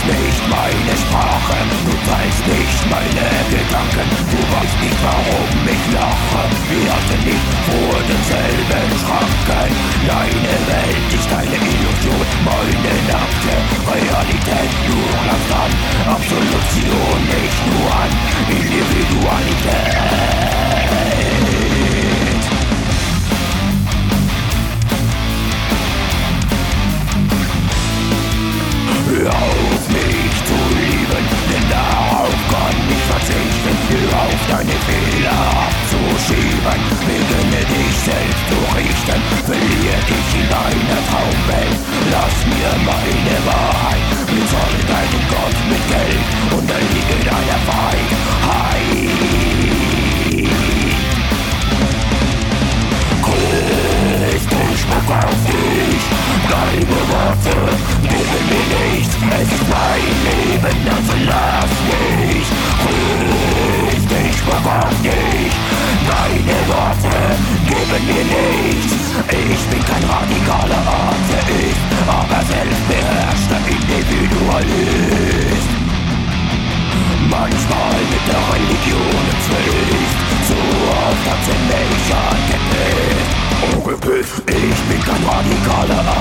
sprichst nicht meine Sprache, du teilst nicht meine Gedanken, du weißt nicht, warum ich lache. Wir hatten nicht vor denselben Schranken. Deine Welt ist eine Illusion, meine nackte Realität. Du glaubst an Absolution, nicht nur an Individualität. Hör auf mich zu lieben, denn darauf kann ich verzichten. Hör auf deine Fehler abzuschieben, beginne dich selbst zu richten. Verliere dich in deiner Traumwelt, lass mir meine Wahrheit. Bezahle deinen Gott mit Geld und erliege deiner Feigheit. Ich spuck auf dich, deine Worte geben mir nichts, es ist mein Leben, also lass mich. Ich spuck auf dich, deine Worte geben mir nichts. Ich bin kein radikaler Atheist, aber selbstbeherrschter Individualist. Manchmal mit der Religion im Zwist, so oft hat sie mich angepisst. Ich bin kein radikaler